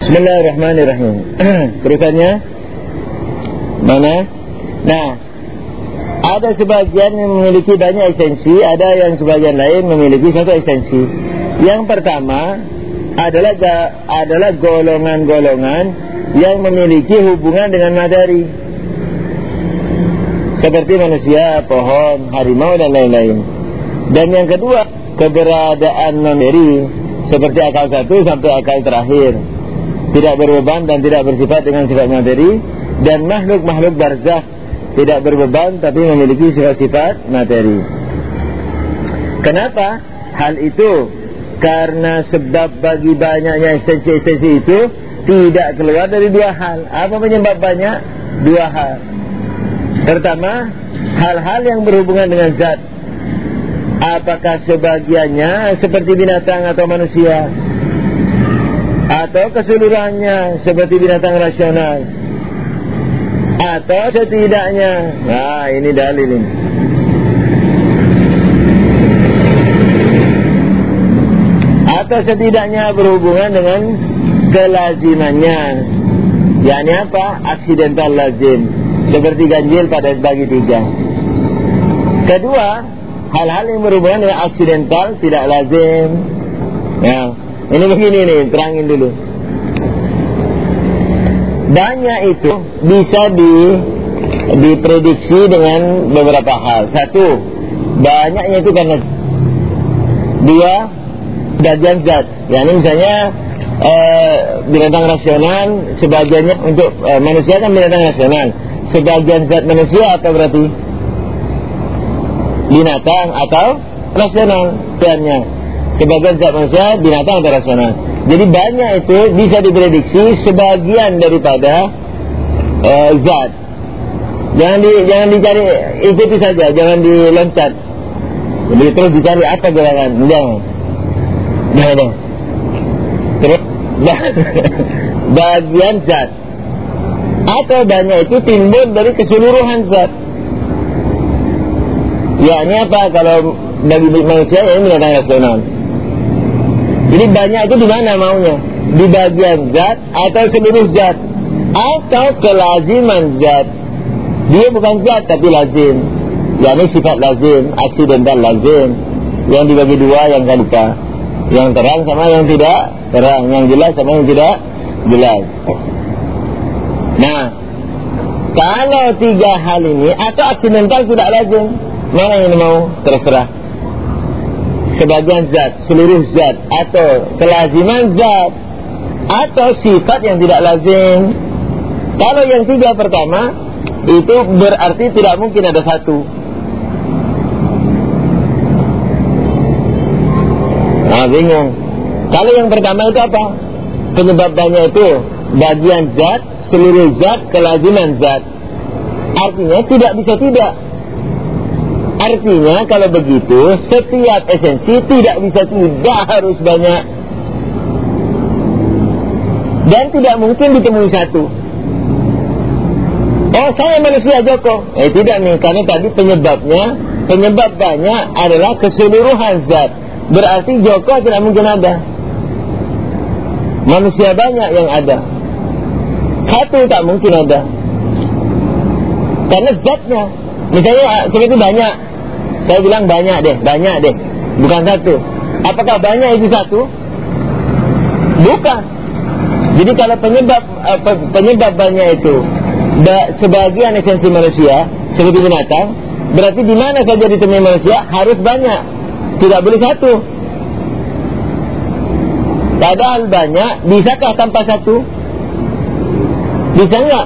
Bismillahirrahmanirrahim. Terusannya mana? Nah, ada sebagian yang memiliki banyak esensi, ada yang sebagian lain memiliki satu esensi. Yang pertama adalah golongan-golongan yang memiliki hubungan dengan materi, seperti manusia, pohon, harimau dan lain-lain. Dan yang kedua, keberadaan non-materi, seperti akal satu sampai akal terakhir, tidak berbeban dan tidak bersifat dengan sifat materi. Dan makhluk-makhluk barzakh tidak berbeban tapi memiliki sifat-sifat materi. Kenapa hal itu? Karena sebab bagi banyaknya esensi-esensi itu tidak keluar dari dua hal. Apa penyebab banyak? Dua hal. Pertama, hal-hal yang berhubungan dengan zat. Apakah sebagiannya seperti binatang atau manusia, atau keseluruhannya seperti binatang rasional, atau setidaknya, nah ini dalil ini, atau setidaknya berhubungan dengan kelazimannya. yakni apa? Aksidental lazim, seperti ganjil pada bagi tiga. Kedua, hal-hal yang berhubungan dengan aksidental tidak lazim. Ya, ini begini nih, terangin dulu. Banyak itu bisa diprediksi dengan beberapa hal. Satu, banyaknya itu karena dia bagian zat. Yani misalnya binatang rasional, sebagiannya untuk manusia kan binatang rasional. Sebagian zat manusia atau berarti binatang atau rasional teannya. Sebagian zat manusia binatang atau rasional. Jadi banyak itu bisa diprediksi sebagian daripada zat. Jangan dicari ikuti saja, jangan diloncat. Jadi terus dicari apa gerangan. Jangan. Terus bagian zat atau banyak itu timbul dari keseluruhan zat. Yakni apa? Kalau bagi manusia ini binatang rasional. Jadi banyak itu di mana maunya? Di bagian zat atau seluruh zat atau kelaziman zat. Dia bukan zat tapi lazim. Yakni sifat lazim, aksidental lazim. Yang dibagi dua, yang lupa. Yang terang sama yang tidak terang, yang jelas sama yang tidak jelas. Nah, kalau tiga hal ini atau aksidental tidak lazim, mana yang mau? Terserah. Sebagian zat, seluruh zat, atau kelaziman zat, atau sifat yang tidak lazim. Kalau yang tiga pertama, itu berarti tidak mungkin ada satu. Nah, bingung. Kalau yang pertama itu apa? Penyebabnya itu bagian zat, seluruh zat, kelaziman zat. Artinya tidak bisa tidak. Artinya kalau begitu setiap esensi tidak bisa tidak, harus banyak. Dan tidak mungkin ditemui satu. Oh, saya manusia Joko. Tidak nih, karena tadi penyebab banyak adalah keseluruhan zat. Berarti Joko tidak mungkin ada. Manusia banyak yang ada. Satu tak mungkin ada. Karena zatnya. Misalnya seperti banyak. Saya bilang banyak deh. Bukan satu. Apakah banyak itu satu? Bukan. Jadi kalau penyebab banyak itu sebagian esensi manusia, seperti binatang, berarti di mana saja ditemui manusia harus banyak. Tidak boleh satu. Padahal banyak, bisakah tanpa satu? Bisa enggak?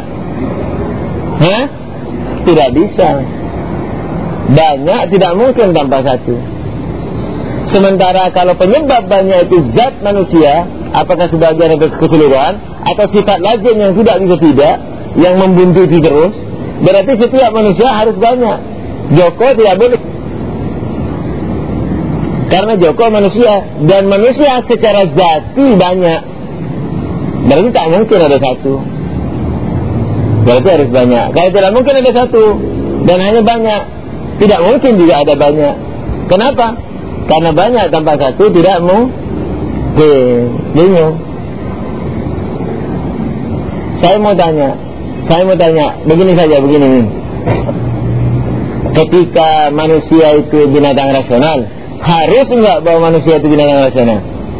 Tidak bisa. Banyak tidak mungkin tanpa satu. Sementara kalau penyebab banyak itu zat manusia, apakah sebagian atau keseluruhan, atau sifat lazim yang tidak bisa tidak, yang membuntuti terus, berarti setiap manusia harus banyak. Joko tidak boleh. Karena Joko manusia, dan manusia secara zati banyak. Berarti tak mungkin ada satu. Berarti harus banyak. Kalau tidak mungkin ada satu dan hanya banyak, tidak mungkin juga ada banyak. Kenapa? Karena banyak tanpa satu tidak mungkin. Bingung. Saya mau tanya, begini saja, begini. Ketika manusia itu binatang rasional, harus enggak bahwa manusia itu binatang rasional?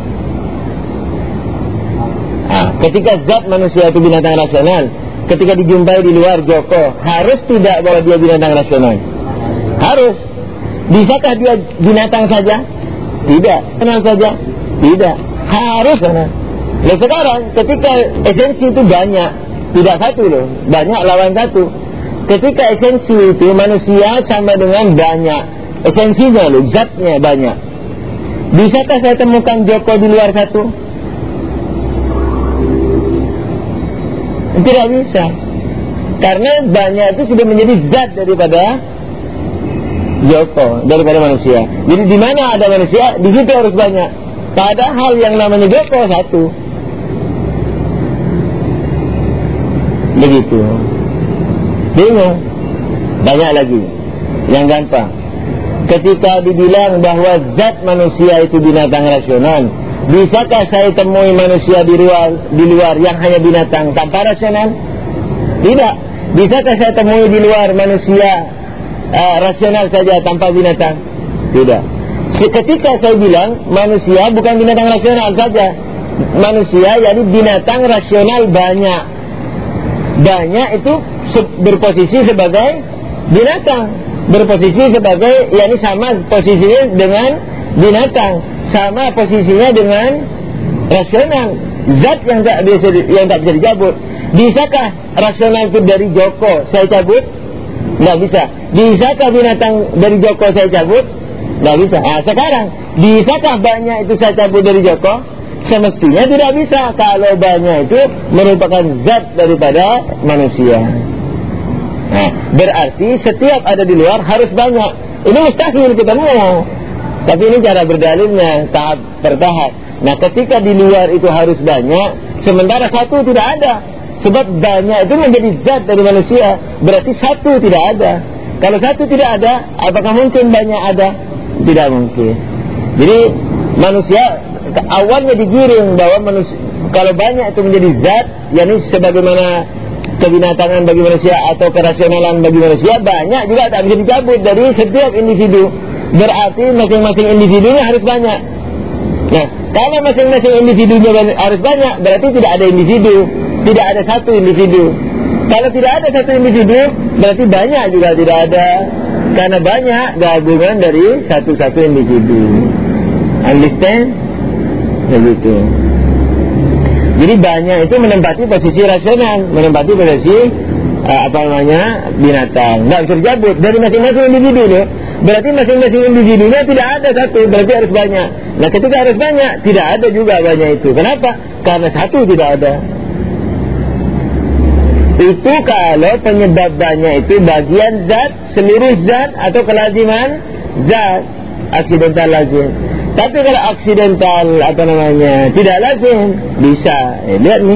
Ketika zat manusia itu binatang rasional, ketika dijumpai di luar Joko, harus tidak bahwa dia binatang rasional? Harus. Bisakah dia binatang saja? Tidak. Kenal saja? Tidak. Harus kenal. Nah sekarang ketika esensi itu banyak, tidak satu loh, banyak lawan satu. Ketika esensi itu manusia sama dengan banyak, esensinya loh, zatnya banyak. Bisakah saya temukan Joko di luar satu? Tidak bisa. Karena banyak itu sudah menjadi zat daripada Joko, daripada manusia. Jadi di mana ada manusia, di situ harus banyak. Padahal yang namanya Joko satu. Begitu. Bingung. Banyak lagi yang gampang. Ketika dibilang bahwa zat manusia itu binatang rasional, bisakah saya temui manusia di luar yang hanya binatang tanpa rasional? Tidak. Bisakah saya temui di luar manusia rasional saja tanpa binatang? Tidak. Ketika saya bilang manusia bukan binatang rasional saja, manusia yakni binatang rasional banyak. Banyak itu berposisi sebagai binatang, berposisi sebagai, yakni sama posisinya dengan binatang, sama posisinya dengan rasional, zat yang tak bisa dicabut. Bisakah rasional itu dari Joko saya cabut? Tidak bisa. Bisakah binatang dari Joko saya cabut? Tidak bisa. Nah sekarang, bisakah banyak itu saya cabut dari Joko? Semestinya tidak bisa. Kalau banyak itu merupakan zat daripada manusia. Nah, berarti setiap ada di luar harus banyak. Ini mustahil ketemu. Tapi ini cara berdalilnya tahap bertahap. Nah ketika di luar itu harus banyak, sementara satu tidak ada. Sebab banyak itu menjadi zat dari manusia, berarti satu tidak ada. Kalau satu tidak ada, apakah mungkin banyak ada? Tidak mungkin. Jadi manusia awalnya digiring bahwa manusia, kalau banyak itu menjadi zat, yakni sebagaimana kebinatangan bagi manusia atau kerasionalan bagi manusia, banyak juga tak bisa dicabut dari setiap individu. Berarti masing-masing individunya harus banyak. Nah, kalau masing-masing individunya harus banyak, berarti tidak ada individu, tidak ada satu individu. Kalau tidak ada satu individu, berarti banyak juga tidak ada, karena banyak gabungan dari satu-satu individu. Understand? Begitu. Jadi banyak itu menempati posisi rasional, menempati posisi binatang. Nggak bisa dicabut dari masing-masing individu loh. Berarti masing-masing individunya tidak ada satu, berarti harus banyak. Nah ketika harus banyak, tidak ada juga banyak itu. Kenapa? Karena satu tidak ada. Itu kalau penyebab banyak itu bagian zat, seluruh zat atau kelaziman zat, aksidental lazim. Tapi kalau aksidental tidak lazim, bisa. Lihat nih.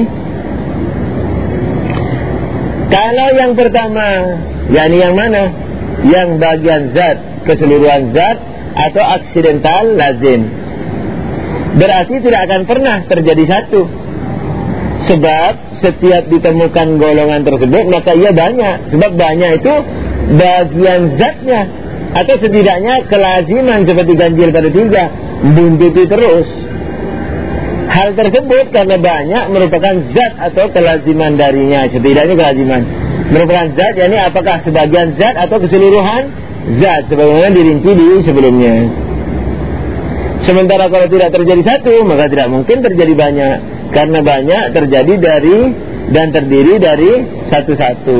Kalau yang pertama, yakni yang mana? Yang bagian zat, keseluruhan zat atau aksidental lazim, berarti tidak akan pernah terjadi satu. Sebab setiap ditemukan golongan tersebut, maka ia banyak. Sebab banyak itu bagian zatnya, atau setidaknya kelaziman seperti ganjil pada 3, buntuti terus. Hal tersebut karena banyak merupakan zat atau kelaziman darinya, setidaknya kelaziman merupakan zat, yakni apakah sebagian zat atau keseluruhan zat, sebagaimana dirinci di sebelumnya. Sementara kalau tidak terjadi satu, maka tidak mungkin terjadi banyak, karena banyak terjadi dari dan terdiri dari satu-satu.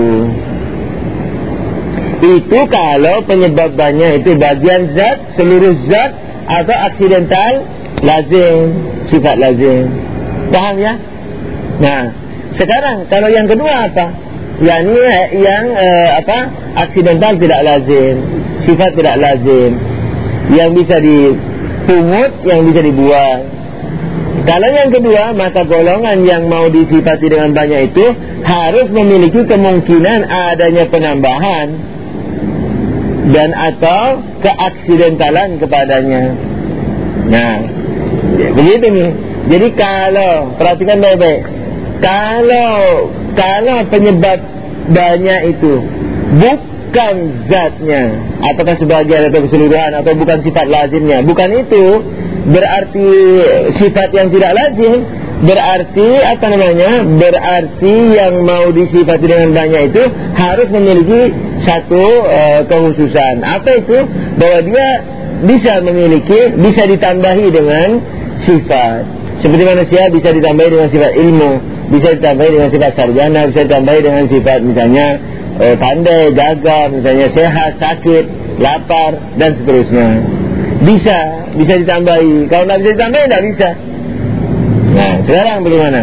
Itu kalau penyebab banyak itu bagian zat, seluruh zat atau aksidental lazim, sifat lazim. Paham ya? Nah, sekarang kalau yang kedua apa? yakni yang aksidental tidak lazim, sifat tidak lazim, yang bisa dipungut, yang bisa dibuang. Kalau yang kedua, maka golongan yang mau disifati dengan banyak itu harus memiliki kemungkinan adanya penambahan dan atau keaksidentalan kepadanya. Nah, begitu nih. Jadi kalau, perhatikan baik-baik, kalau kalau penyebab banyak itu bukan zatnya, apakah sebagian atau keseluruhan atau bukan sifat lazimnya, bukan itu berarti sifat yang tidak lazim. Berarti berarti yang mau disifati dengan banyak itu harus memiliki satu kekhususan. Apa itu? Bahwa dia bisa memiliki, bisa ditambahi dengan sifat. Seperti manusia bisa ditambahi dengan sifat ilmu, bisa ditambahi dengan sifat sarjana, bisa ditambahi dengan sifat misalnya pandai, gagah, misalnya sehat, sakit, lapar, dan seterusnya. Bisa ditambahi. Kalau tidak bisa ditambahi, tidak bisa. Nah, sekarang bagaimana?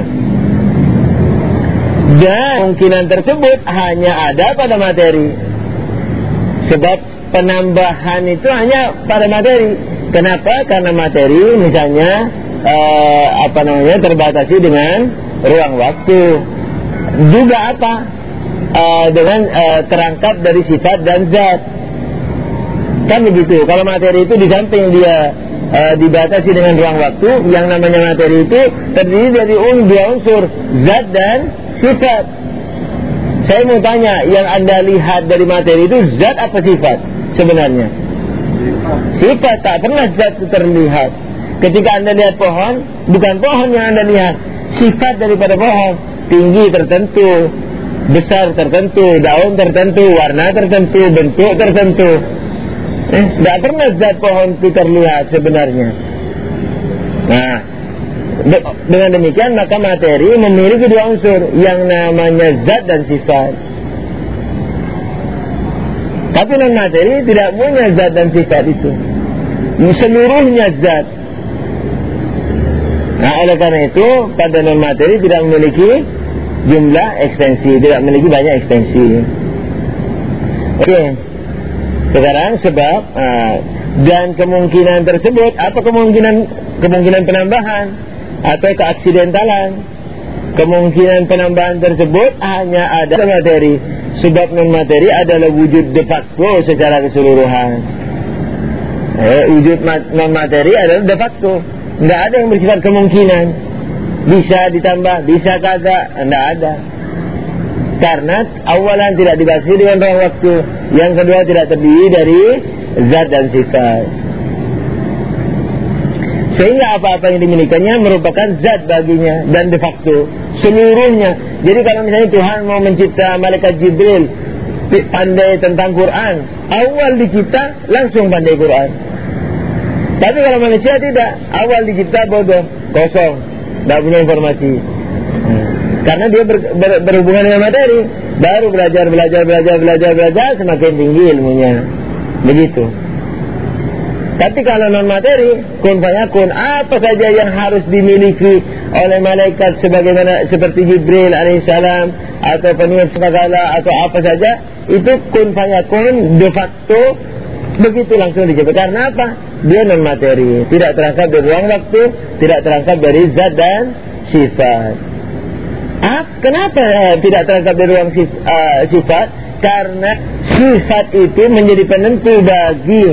Dan kemungkinan tersebut hanya ada pada materi. Sebab penambahan itu hanya pada materi. Kenapa? Karena materi misalnya terbatasi dengan ruang waktu. Juga dengan terangkap dari sifat dan zat. Kan begitu. Kalau materi itu di samping dia dibatasi dengan ruang waktu, yang namanya materi itu terdiri dari dua unsur, zat dan sifat. Saya mau tanya, yang Anda lihat dari materi itu zat apa sifat sebenarnya? Sifat. Tak pernah zat itu terlihat. Ketika Anda lihat pohon, bukan pohon yang Anda lihat, sifat daripada pohon. Tinggi tertentu, besar tertentu, daun tertentu, warna tertentu, bentuk tertentu. Tidak pernah zat pohon itu terlihat sebenarnya. Nah, dengan demikian maka materi memiliki dua unsur, yang namanya zat dan sifat. Tapi non materi tidak punya zat dan sifat itu, seluruhnya zat. Nah, oleh karena itu pada non materi tidak memiliki jumlah ekstensi, tidak memiliki banyak ekstensi. Oke. Sekarang sebab dan kemungkinan tersebut, apa kemungkinan penambahan atau keaksidentalan? Kemungkinan penambahan tersebut hanya ada pada materi. Sebab non materi adalah wujud de facto secara keseluruhan. Wujud non materi adalah de facto. Tidak ada yang bersifat kemungkinan. Bisa ditambah, bisa kagak, tidak ada. Karena awalan tidak dibatasi dengan ruang waktu, yang kedua tidak terdiri dari zat dan sifat. Sehingga apa-apa yang dimilikinya merupakan zat baginya dan de facto seluruhnya. Jadi kalau misalnya Tuhan mau mencipta malaikat Jibril pandai tentang Quran, awal dicipta langsung pandai Quran. Tapi kalau manusia tidak, awal dicipta bodoh, kosong, tidak punya informasi. Karena dia berhubungan dengan materi, baru belajar, semakin tinggi ilmunya. Begitu. Tapi kalau non materi, kun fayakun, apa saja yang harus dimiliki oleh malaikat sebagaimana seperti Jibril alaihissalam atau peniup segala atau apa saja, itu kun fayakun de facto begitu langsung dijawab. Karena apa? Dia non materi, tidak terangkap dari ruang waktu, tidak terangkap dari zat dan sifat. Kenapa tidak terangkap dari ruang sifat? Karena sifat itu menjadi penentu bagi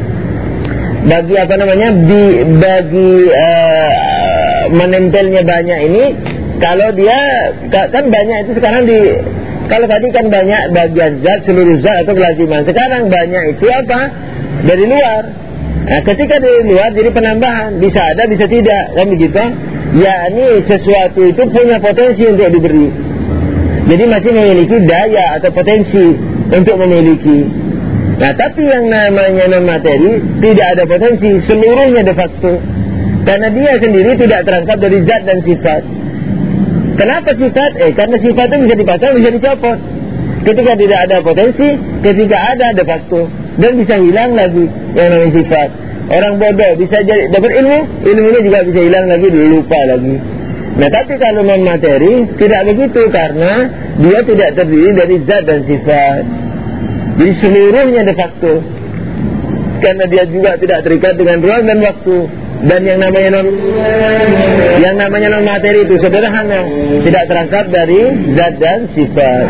menempelnya banyak ini. Kalau dia kan banyak itu sekarang kalau tadi kan banyak bagian zat, seluruh zat atau kelaziman. Sekarang banyak itu apa? Dari luar. Nah, ketika dari luar jadi penambahan, bisa ada bisa tidak, kan begitu? Yakni sesuatu itu punya potensi untuk diberi. Jadi masih memiliki daya atau potensi untuk memiliki. Nah, tapi yang namanya non materi tidak ada potensi, seluruhnya de facto. Karena dia sendiri tidak terangkap dari zat dan sifat. Kenapa sifat? Karena sifat itu bisa dipasang, bisa dicopot. Ketika tidak ada potensi, ketika ada de facto, dan bisa hilang lagi yang namanya sifat. Orang bodoh bisa jadi dapat ilmu, ilmunya juga bisa hilang lagi, lupa lagi. Nah, tapi kalau non materi tidak begitu, karena dia tidak terdiri dari zat dan sifat. Jadi seluruhnya de facto. Karena dia juga tidak terikat dengan ruang dan waktu. Dan yang namanya non materi itu sederhana, tidak terangkap dari zat dan sifat.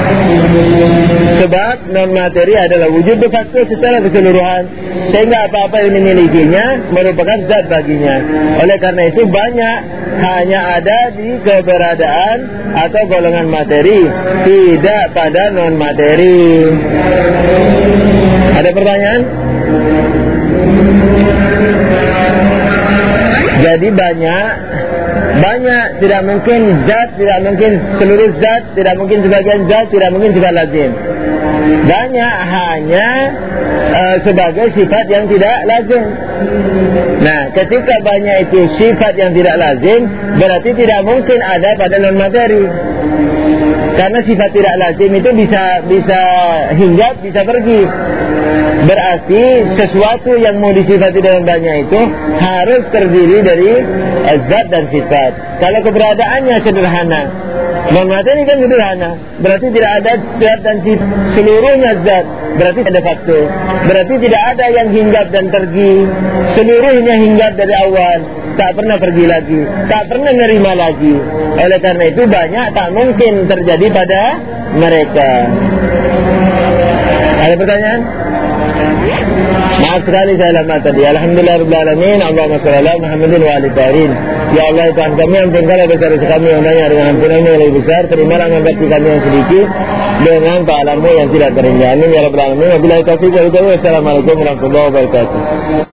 Sebab non materi adalah wujud de facto secara keseluruhan, sehingga apa-apa yang dimilikinya merupakan zat baginya. Oleh karena itu banyak hanya ada di keberadaan atau golongan materi, tidak pada non materi. Ada pertanyaan? Jadi banyak, tidak mungkin zat, tidak mungkin seluruh zat, tidak mungkin sebagian zat, tidak mungkin sifat lazim. Banyak hanya sebagai sifat yang tidak lazim. Nah, ketika banyak itu sifat yang tidak lazim, berarti tidak mungkin ada pada non materi. Karena sifat tidak lazim itu bisa hinggap, bisa pergi. Berarti sesuatu yang mau disifati dengan banyak itu harus terdiri dari zat dan sifat. Kalau keberadaannya sederhana, non materi kan sederhana, berarti tidak ada zat dan sifat, seluruhnya zat, berarti ada faktor. Berarti tidak ada yang hinggap dan pergi, seluruhnya hinggap dari awal, tak pernah pergi lagi, tak pernah menerima lagi. Oleh karena itu banyak tak mungkin terjadi pada mereka. Ada pertanyaan? Maaf sekali saya lama tadi. Alhamdulillahirrahmanirrahim. Allahumma sholli ala Muhammadin wa ali tahirin. Ya Allah, Tuhan kami yang Engkau besar kami yang banyak dengan ampunan yang lebih besar. Terimalah mengganti kami yang sedikit dengan pahala-Mu yang tidak terinjak. Amin ya rabbal alamin. Wabillahi taufiq wal hidayah. Wassalamualaikum warahmatullahi wabarakatuh.